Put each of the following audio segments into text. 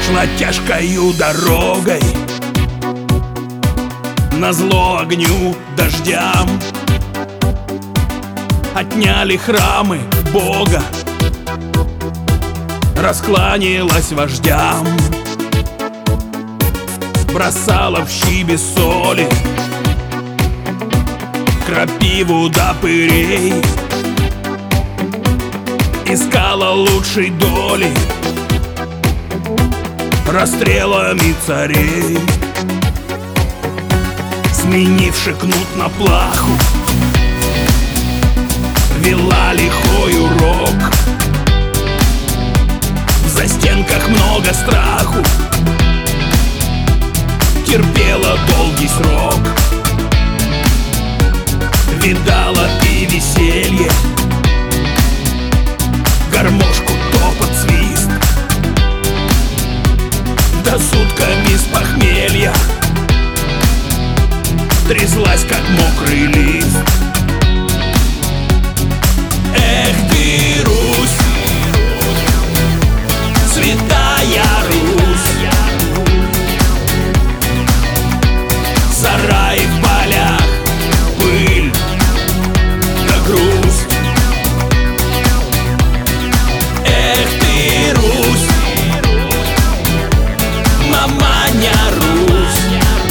Шла тяжкою дорогой, назло огню, дождям. Отняли храмы Бога, раскланялась вождям. Бросала в щи без соли, крапиву до пырей. Искала лучшей доли расстрелами царей. Сменивши кнут на плаху, вела лихой урок. В застенках много страху, терпела долгий срок. Видала и веселье, гармошку, топот, свист. До сутками с похмелья тряслась, как мокрый лист. Эх ты, Русь, святая Русь, сараи в полях, пыль да грусть. Эх ты, Русь, маманя Русь,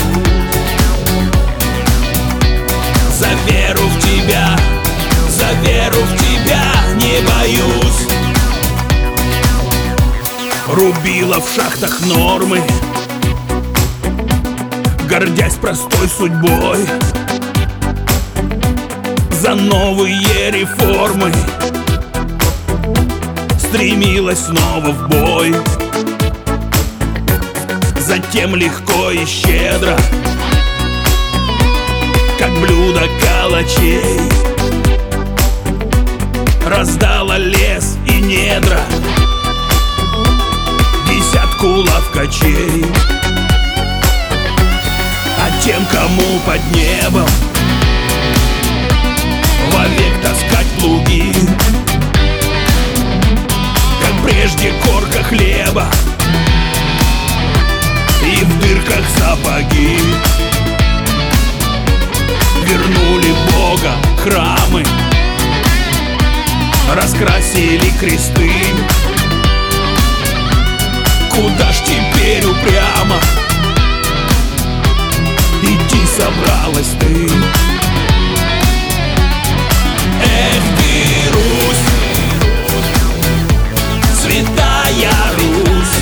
за веру в тебя, за веру в тебя не боюсь. Рубила в шахтах нормы, гордясь простой судьбой. За новые реформы стремилась снова в бой. Затем легко и щедро, как блюдо калачей, раздала лес и недра десятку ловкачей. А тем, кому под небом вовек таскать плуги, как прежде корка хлеба и в дырках сапоги. Вернули Бога храмы, раскрасили кресты. Куда ж теперь упрямо идти собралась ты? Эх ты, Русь, святая Русь,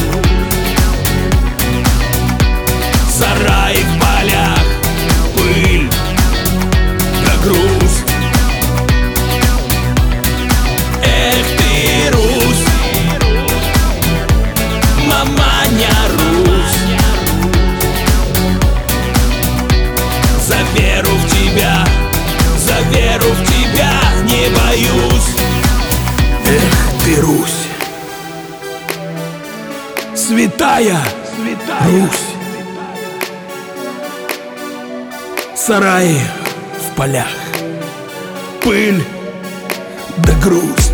сараи в полях, пыль да грусть. Эх ты, Русь, маманя Русь, за веру в тебя, за веру в тебя не боюсь. Эх ты, Русь, святая Русь, сараи в полях, пыль да грусть.